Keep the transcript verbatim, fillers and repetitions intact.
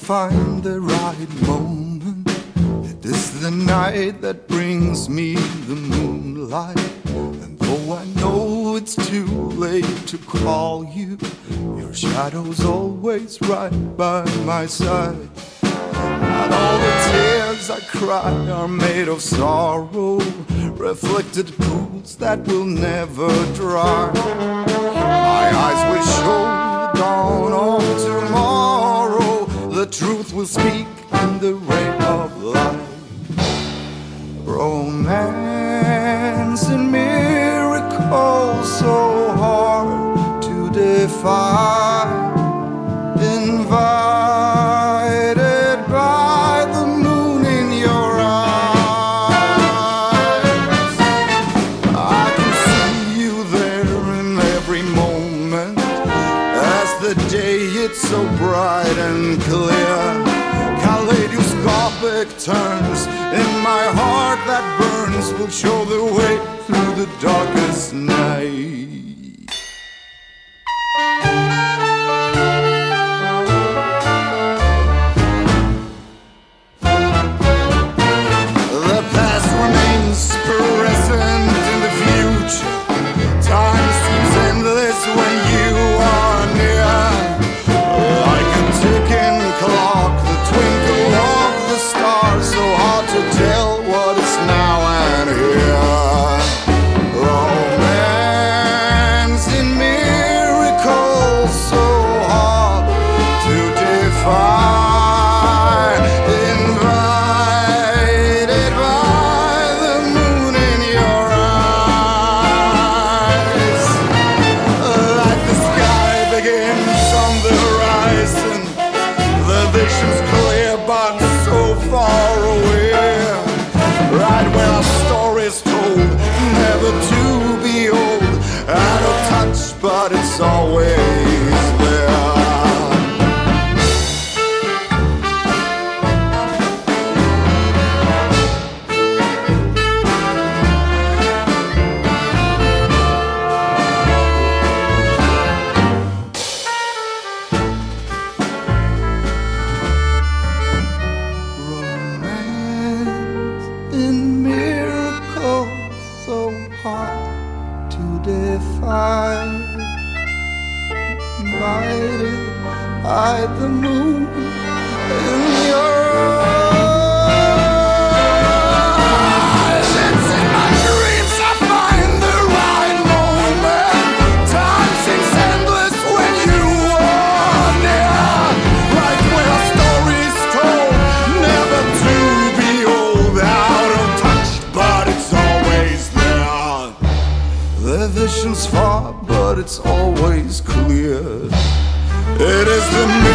find the right moment. It is the night that brings me the moonlight. And though I know it's too late to call you, your shadow's always right by my side. And all the tears I cry are made of sorrow, reflected pools that will never dry. My eyes will show the dawn of tomorrow. The truth will speak in the ray of light. Romance and miracles so hard to define. Invited by the moon in your eyes. I can see you there in every moment. As the day it's so bright and clear, kaleidoscopic turns in my heart that burns will show the way through the darkest night. The past remains present in the future. Time seems endless when you are near. Like a ticking clock, the twinkle of the stars, so hard to tell what is now and here. Romance in miracles so hard to define. Invited by the moon in your eyes. Like the sky begins on the horizon, the vision's clear but so far away. Right where our story's told, never to be old. Out of touch, but it's always there. In miracles so hard to define. Invited by the moon in your eyes. It's in my dreams I find the right moment. Time seems endless when you are near. Right where a story's told, never to be old. Out of touch, but it's always there. The vision's far, but it's always clear. It is the